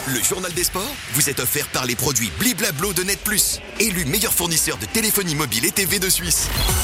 Le journal des sports vous est offert par les produits Bliblablo de Net Plus, élu meilleur fournisseur de téléphonie mobile et TV de Suisse.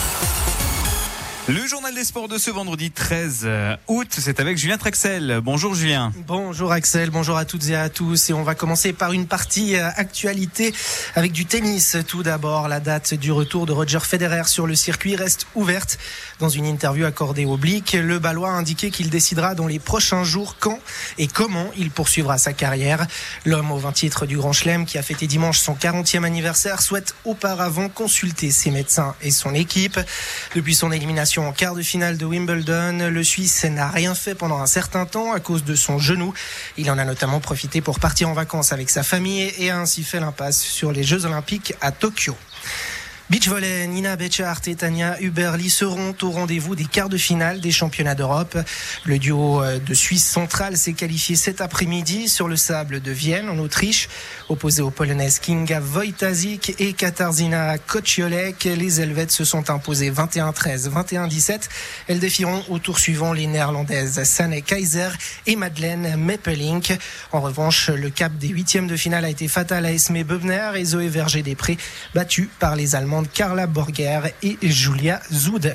Le journal des sports de ce vendredi 13 août, c'est avec Julien Trexel. Bonjour Julien. Bonjour Axel, bonjour à toutes et à tous. Et on va commencer par une partie actualité avec du tennis. Tout d'abord, la date du retour de Roger Federer sur le circuit reste ouverte. Dans une interview accordée au Blick, le Balois a indiqué qu'il décidera dans les prochains jours quand et comment il poursuivra sa carrière. L'homme aux 20 titres du Grand Chelem, qui a fêté dimanche son 40e anniversaire, souhaite auparavant consulter ses médecins et son équipe. Depuis son élimination en quart de finale de Wimbledon, le Suisse n'a rien fait pendant un certain temps à cause de son genou. Il en a notamment profité pour partir en vacances avec sa famille et a ainsi fait l'impasse sur les Jeux Olympiques à Tokyo. Beach volley, Nina Betchart et Tania Huberli seront au rendez-vous des quarts de finale des championnats d'Europe. Le duo de Suisse centrale s'est qualifié cet après-midi sur le sable de Vienne, en Autriche. Opposé aux Polonaises Kinga Wojtaszek et Katarzyna Kociolek, les Helvètes se sont imposées 21-13, 21-17. Elles défieront au tour suivant les Néerlandaises Sanne Keizer et Madeleine Meppelink. En revanche, le cap des huitièmes de finale a été fatal à Esme Böbner et Zoé Verger-Després, battues par les Allemandes Carla Borger et Julia Zoud.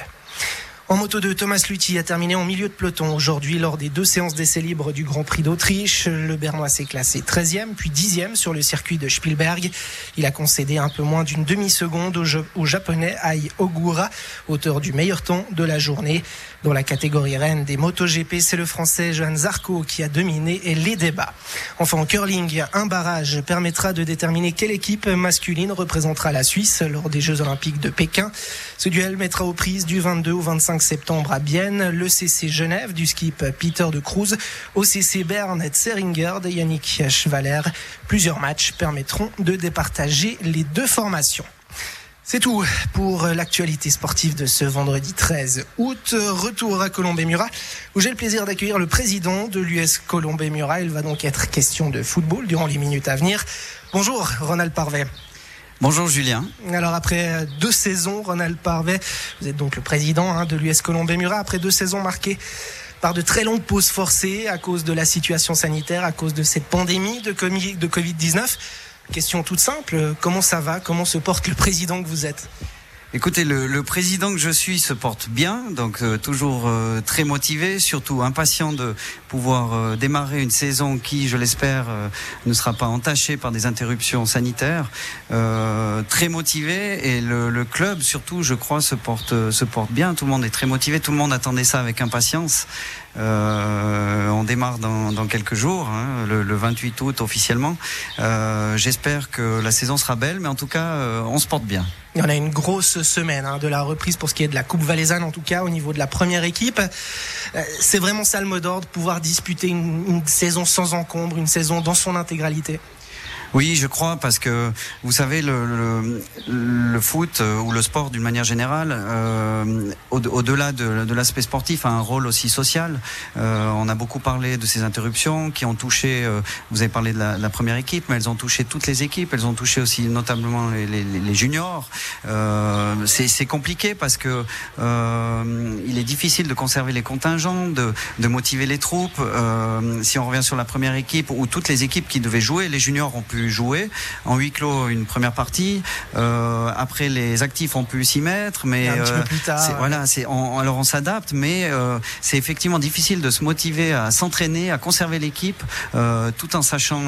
En Moto 2, Thomas Luthi a terminé en milieu de peloton aujourd'hui lors des 2 séances d'essais libres du Grand Prix d'Autriche. Le Bernois s'est classé 13e puis 10e sur le circuit de Spielberg. Il a concédé un peu moins d'une demi-seconde au Japonais Ai Ogura, auteur du meilleur temps de la journée. Dans la catégorie reine des MotoGP, c'est le Français Johan Zarco qui a dominé les débats. Enfin, en curling, un barrage permettra de déterminer quelle équipe masculine représentera la Suisse lors des Jeux Olympiques de Pékin. Ce duel mettra aux prises du 22 au 25 septembre à Bienne le CC Genève du skip Peter de Cruz au CC Berne Zeringer de Yannick Schwaller. Plusieurs matchs permettront de départager les deux formations. C'est tout pour l'actualité sportive de ce vendredi 13 août. Retour à Colombey-Murat, où j'ai le plaisir d'accueillir le président de l'US Colombey-Murat. Il va donc être question de football durant les minutes à venir. Bonjour Ronald Parvet. Bonjour Julien. Alors après 2 saisons, Ronald Parvet, vous êtes donc le président de l'US Colombey-Murat, après 2 saisons marquées par de très longues pauses forcées à cause de la situation sanitaire, à cause de cette pandémie de Covid-19. Question toute simple, comment ça va ? Comment se porte le président que vous êtes ? Écoutez, le président que je suis se porte bien, donc toujours très motivé, surtout impatient de pouvoir démarrer une saison qui, je l'espère, ne sera pas entachée par des interruptions sanitaires. Très motivé, et le club, surtout, je crois, se porte bien. Tout le monde est très motivé, tout le monde attendait ça avec impatience. On démarre dans quelques jours, le 28 août officiellement. J'espère que la saison sera belle, mais en tout cas, on se porte bien. Et on a une grosse semaine de la reprise pour ce qui est de la Coupe Valaisanne, en tout cas au niveau de la première équipe. C'est vraiment ça le mot d'ordre, pouvoir disputer une saison sans encombre, une saison dans son intégralité. Oui, je crois, parce que vous savez, le foot ou le sport d'une manière générale, au-delà de l'aspect sportif, a un rôle aussi social. On a beaucoup parlé de ces interruptions qui ont touché, vous avez parlé de la première équipe, mais elles ont touché toutes les équipes, elles ont touché aussi notamment les juniors. C'est compliqué parce que il est difficile de conserver les contingents, de motiver les troupes. Si on revient sur la première équipe, où toutes les équipes qui devaient jouer, les juniors ont pu jouer en huis clos une première partie. Après, les actifs ont pu s'y mettre, mais un petit peu plus tard. Alors on s'adapte, mais c'est effectivement difficile de se motiver à s'entraîner, à conserver l'équipe, tout en ne sachant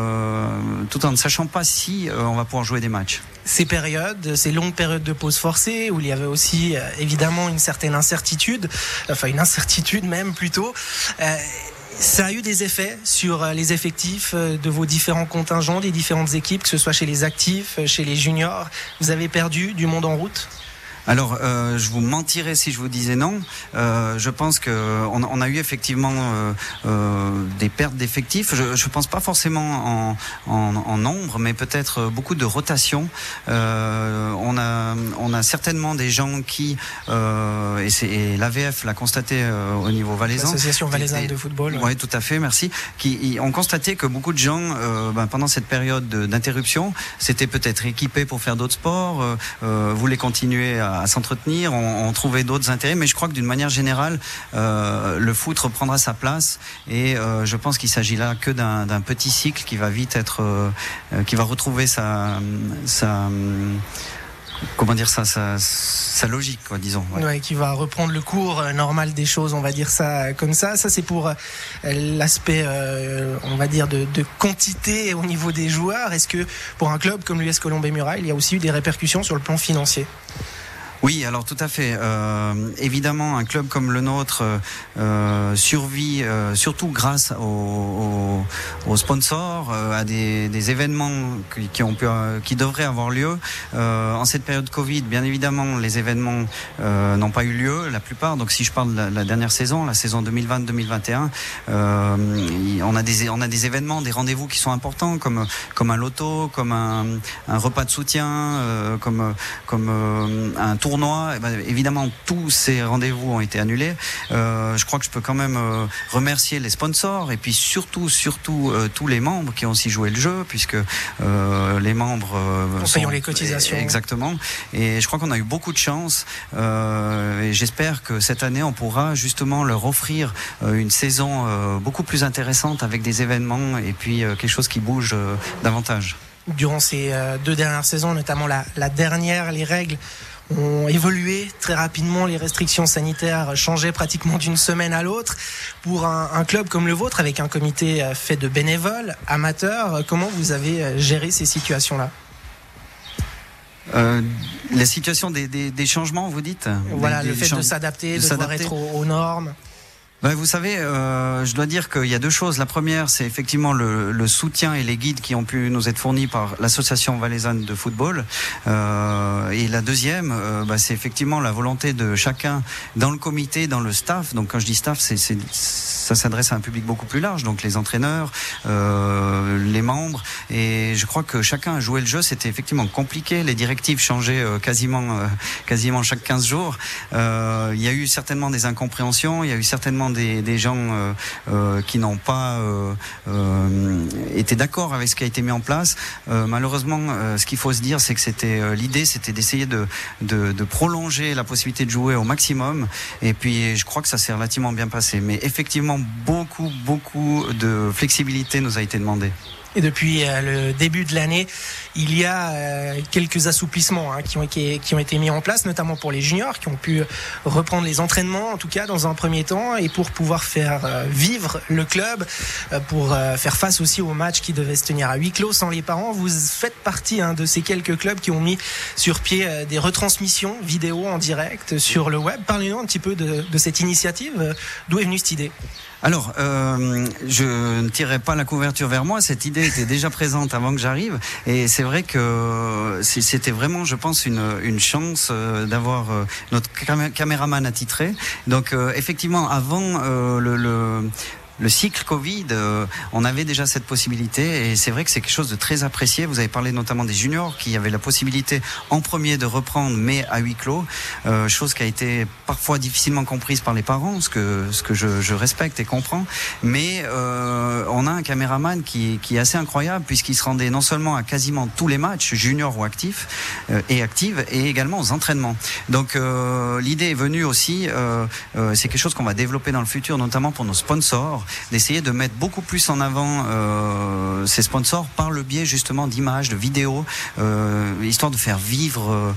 pas si on va pouvoir jouer des matchs. Ces longues périodes de pause forcée, où il y avait aussi évidemment une certaine incertitude, enfin une incertitude même plutôt. Ça a eu des effets sur les effectifs de vos différents contingents, des différentes équipes, que ce soit chez les actifs, chez les juniors. Vous avez perdu du monde en route ? Alors, je vous mentirais si je vous disais non. Je pense que on a eu effectivement des pertes d'effectifs. Je pense pas forcément en nombre, mais peut-être beaucoup de rotation. On a certainement des gens qui et l'AVF l'a constaté au niveau valaisan. L'Association valaisanne de football. Oui, tout à fait, merci. Qui ont constaté que beaucoup de gens, pendant cette période d'interruption, s'étaient peut-être équipés pour faire d'autres sports, voulaient continuer à s'entretenir, ont trouvé d'autres intérêts, mais je crois que d'une manière générale, le foot reprendra sa place et je pense qu'il s'agit là que d'un petit cycle qui va vite qui va retrouver sa logique, quoi, disons. Ouais. Ouais, qui va reprendre le cours normal des choses, on va dire ça comme ça. Ça, c'est pour l'aspect, on va dire, de quantité au niveau des joueurs. Est-ce que pour un club comme l'US Colombey-Murailles, il y a aussi eu des répercussions sur le plan financier ? Oui, alors tout à fait. Évidemment, un club comme le nôtre survit surtout grâce aux sponsors, à des événements qui devraient avoir lieu. En cette période Covid, bien évidemment, les événements n'ont pas eu lieu, la plupart. Donc, si je parle de la dernière saison, la saison 2020-2021, on a des événements, des rendez-vous qui sont importants, comme un loto, comme un repas de soutien, comme un tournoi. Évidemment, tous ces rendez-vous ont été annulés. Je crois que je peux quand même remercier les sponsors et puis surtout tous les membres qui ont aussi joué le jeu, puisque les membres payant les cotisations. Exactement. Et je crois qu'on a eu beaucoup de chance. Et j'espère que cette année, on pourra justement leur offrir une saison beaucoup plus intéressante avec des événements et puis quelque chose qui bouge davantage. Durant ces 2 dernières saisons, notamment la dernière, les règles ont évolué très rapidement, les restrictions sanitaires changeaient pratiquement d'une semaine à l'autre. Pour un club comme le vôtre, avec un comité fait de bénévoles, amateurs, comment vous avez géré ces situations-là ? La situation des changements, vous dites ? Voilà, le fait de s'adapter, de devoir être aux normes. Vous savez, je dois dire qu'il y a 2 choses. La première, c'est effectivement le soutien et les guides qui ont pu nous être fournis par l'association valaisanne de football. Et la deuxième, c'est effectivement la volonté de chacun dans le comité, dans le staff. Donc quand je dis staff, ça s'adresse à un public beaucoup plus large. Donc les entraîneurs, les membres. Et je crois que chacun a joué le jeu. C'était effectivement compliqué. Les directives changeaient quasiment chaque 15 jours. Il y a eu certainement des incompréhensions. Il y a eu certainement des gens qui n'ont pas été d'accord avec ce qui a été mis en place. Malheureusement, ce qu'il faut se dire, c'est que l'idée, c'était d'essayer de prolonger la possibilité de jouer au maximum. Et puis, je crois que ça s'est relativement bien passé. Mais effectivement, beaucoup de flexibilité nous a été demandée. Et depuis le début de l'année, il y a quelques assouplissements qui ont été mis en place, notamment pour les juniors, qui ont pu reprendre les entraînements, en tout cas dans un premier temps, et pour pouvoir faire vivre le club, pour faire face aussi aux matchs qui devaient se tenir à huis clos sans les parents. Vous faites partie de ces quelques clubs qui ont mis sur pied des retransmissions vidéo en direct sur le web. Parlez-nous un petit peu de cette initiative. D'où est venue cette idée ? Alors, je ne tirerai pas la couverture vers moi. Cette idée était déjà présente avant que j'arrive. Et c'est vrai que c'était vraiment, je pense, une chance d'avoir notre caméraman attitré. Donc, effectivement, avant le cycle Covid, on avait déjà cette possibilité et c'est vrai que c'est quelque chose de très apprécié. Vous avez parlé notamment des juniors qui avaient la possibilité en premier de reprendre mais à huis clos, chose qui a été parfois difficilement comprise par les parents, ce que je respecte et comprends. Mais on a un caméraman qui est assez incroyable puisqu'il se rendait non seulement à quasiment tous les matchs, juniors ou actifs et actives, et également aux entraînements. Donc l'idée est venue aussi, c'est quelque chose qu'on va développer dans le futur, notamment pour nos sponsors, d'essayer de mettre beaucoup plus en avant ces sponsors par le biais justement d'images, de vidéos, histoire de faire vivre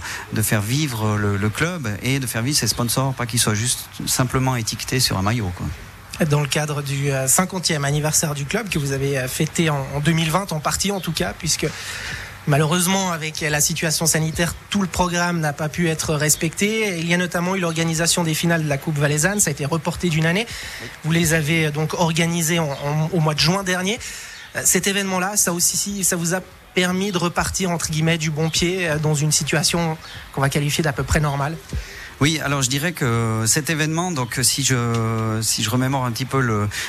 le club et de faire vivre ces sponsors, pas qu'ils soient juste simplement étiquetés sur un maillot, quoi. Dans le cadre du 50e anniversaire du club que vous avez fêté en 2020, en partie en tout cas, puisque malheureusement, avec la situation sanitaire, tout le programme n'a pas pu être respecté. Il y a notamment eu l'organisation des finales de la Coupe Valaisanne. Ça a été reporté d'une année. Vous les avez donc organisées au mois de juin dernier. Cet événement-là, ça vous a permis de repartir, entre guillemets, du bon pied dans une situation qu'on va qualifier d'à peu près normale ? Oui, alors je dirais que cet événement, donc si je remémore un petit peu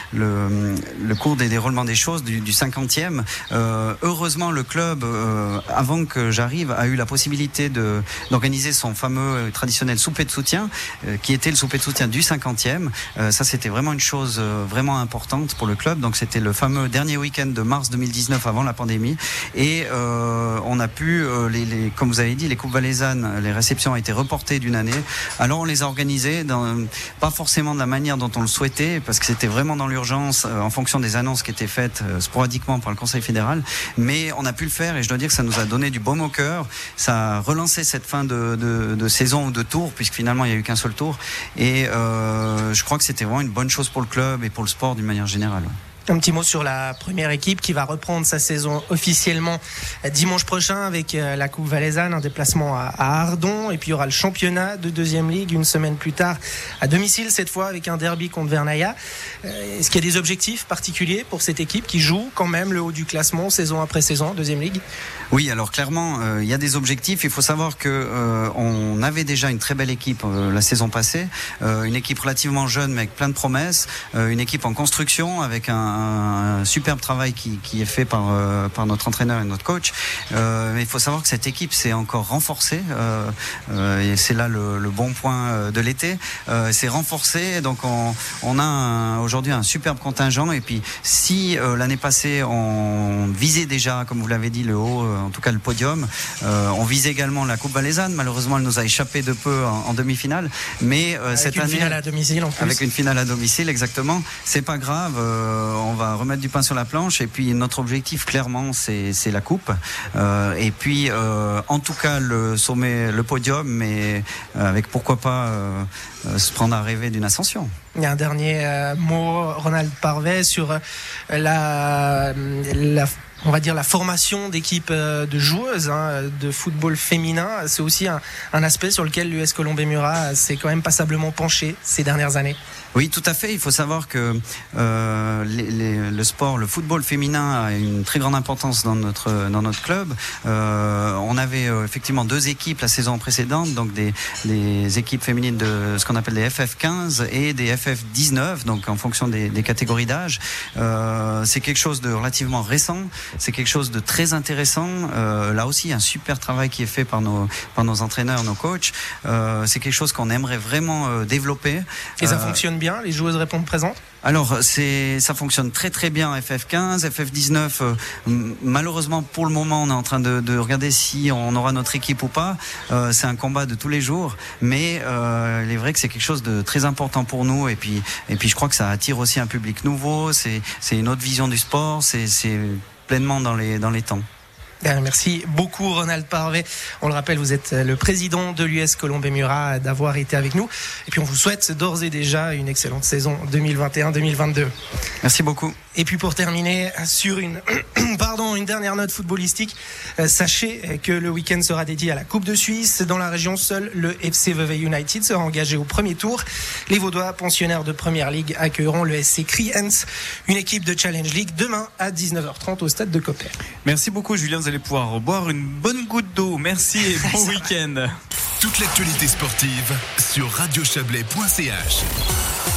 le cours des déroulements des choses du 50e, heureusement le club, avant que j'arrive, a eu la possibilité d'organiser son fameux traditionnel souper de soutien, qui était le souper de soutien du 50e. Ça, c'était vraiment une chose vraiment importante pour le club. Donc c'était le fameux dernier week-end de mars 2019 avant la pandémie, et on a pu, comme vous avez dit, les coupes valaisannes, les réceptions ont été reportées d'une année. Alors on les a organisés, pas forcément de la manière dont on le souhaitait, parce que c'était vraiment dans l'urgence, en fonction des annonces qui étaient faites sporadiquement par le Conseil fédéral, mais on a pu le faire, et je dois dire que ça nous a donné du baume au cœur. Ça a relancé cette fin de saison ou de tour, puisque finalement il n'y a eu qu'un seul tour, et je crois que c'était vraiment une bonne chose pour le club et pour le sport d'une manière générale. Un petit mot sur la première équipe qui va reprendre sa saison officiellement dimanche prochain avec la Coupe Valaisanne, un déplacement à Ardon, et puis il y aura le championnat de deuxième ligue une semaine plus tard à domicile, cette fois avec un derby contre Vernaya. Est-ce qu'il y a des objectifs particuliers pour cette équipe qui joue quand même le haut du classement saison après saison, deuxième ligue ? Oui, alors clairement, il y a des objectifs. Il faut savoir que on avait déjà une très belle équipe la saison passée, une équipe relativement jeune mais avec plein de promesses, une équipe en construction avec un superbe travail qui est fait par notre entraîneur et notre coach. Mais il faut savoir que cette équipe s'est encore renforcée, et c'est là le bon point de l'été. C'est renforcé, donc on a aujourd'hui un superbe contingent. Et puis si l'année passée on visait déjà, comme vous l'avez dit, le haut, en tout cas le podium, on visait également la Coupe Valaisanne. Malheureusement, elle nous a échappé de peu en demi-finale, mais cette année, avec une finale à domicile en plus. Avec une finale à domicile, exactement. C'est pas grave, on va remettre du pain sur la planche, et puis notre objectif clairement c'est la coupe, et puis en tout cas le sommet, le podium, mais avec pourquoi pas se prendre à rêver d'une ascension. Il y a un dernier mot, Ronald Parvet, sur on va dire la formation d'équipes de joueuses de football féminin. C'est aussi un aspect sur lequel l'US Colombey-Murat s'est quand même passablement penché ces dernières années. Oui, tout à fait. Il faut savoir que le sport, le football féminin a une très grande importance dans notre club. On avait effectivement 2 équipes la saison précédente, donc des équipes féminines de ce qu'on appelle des FF15 et des FF19, donc en fonction des catégories d'âge. C'est quelque chose de relativement récent. C'est quelque chose de très intéressant. Là aussi, un super travail qui est fait par nos entraîneurs, nos coachs. C'est quelque chose qu'on aimerait vraiment développer. Et ça fonctionne bien, les joueuses répondent présentes ? Alors, ça fonctionne très très bien en FF15, FF19. Malheureusement, pour le moment, on est en train de regarder si on aura notre équipe ou pas. C'est un combat de tous les jours, mais il est vrai que c'est quelque chose de très important pour nous. Et puis je crois que ça attire aussi un public nouveau. C'est une autre vision du sport. C'est pleinement dans les temps. Merci beaucoup Ronald Parvet. On le rappelle, vous êtes le président de l'US Colombey-Murat, d'avoir été avec nous. Et puis on vous souhaite d'ores et déjà une excellente saison 2021-2022. Merci beaucoup. Et puis pour terminer sur une dernière note footballistique, sachez que le week-end sera dédié à la Coupe de Suisse. Dans la région, seul le FC Vevey United sera engagé au premier tour. Les Vaudois, pensionnaires de Première Ligue, accueilleront le SC Kriens, une équipe de Challenge League, demain à 19h30 au stade de Coppet. Merci beaucoup Julien, vous allez pouvoir boire une bonne goutte d'eau. Merci et bon week-end. Toute l'actualité sportive sur radiochablais.ch.